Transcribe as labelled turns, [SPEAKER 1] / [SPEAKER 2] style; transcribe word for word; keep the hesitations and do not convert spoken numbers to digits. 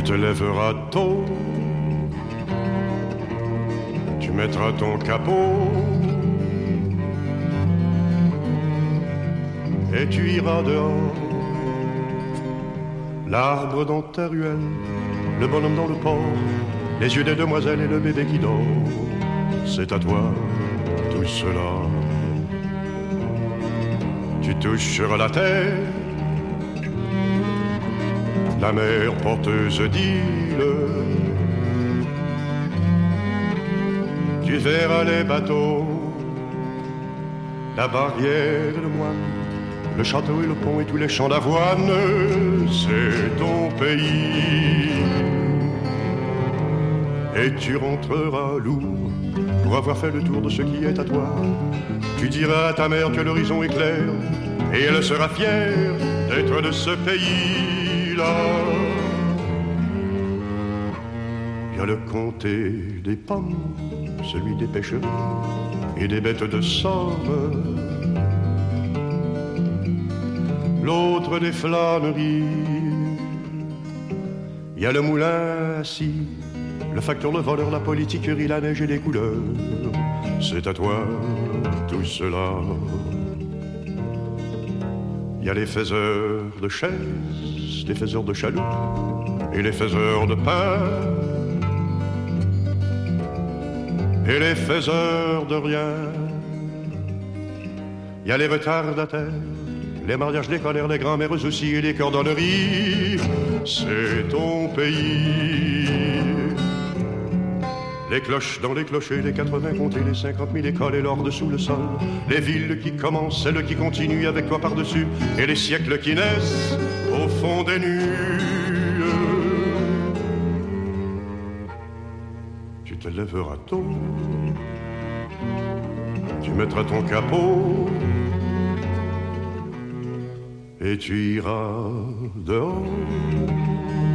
[SPEAKER 1] te lèveras tôt, tu mettras ton capot et tu iras dehors. L'arbre dans ta ruelle, le bonhomme dans le port, les yeux des demoiselles et le bébé qui dort. C'est à toi tout cela. Tu toucheras la terre, la mer porteuse d'îles. Tu verras les bateaux, la barrière et le moine, le château et le pont et tous les champs d'avoine. C'est ton pays. Et tu rentreras lourd pour avoir fait le tour de ce qui est à toi. Tu diras à ta mère que l'horizon est clair et elle sera fière d'être de ce pays-là. Il y a le comté des pommes, celui des pêcheries et des bêtes de somme, l'autre des flâneries. Il y a le moulin assis, le facteur, le voleur, la politiquerie, la neige et les couleurs. C'est à toi tout cela. Il y a les faiseurs de chaises, les faiseurs de chaloupes et les faiseurs de pain et les faiseurs de rien. Il y a les retardataires, les mariages, les colères, les grands-mères aussi et les cordonneries. C'est ton pays. Les cloches dans les clochers, les quatre-vingts comtés, les cinquante mille écoles et l'or dessous le sol. Les villes qui commencent, celles qui continuent avec toi par-dessus. Et les siècles qui naissent au fond des nues. Tu te lèveras tôt, tu mettras ton capot et tu iras dehors.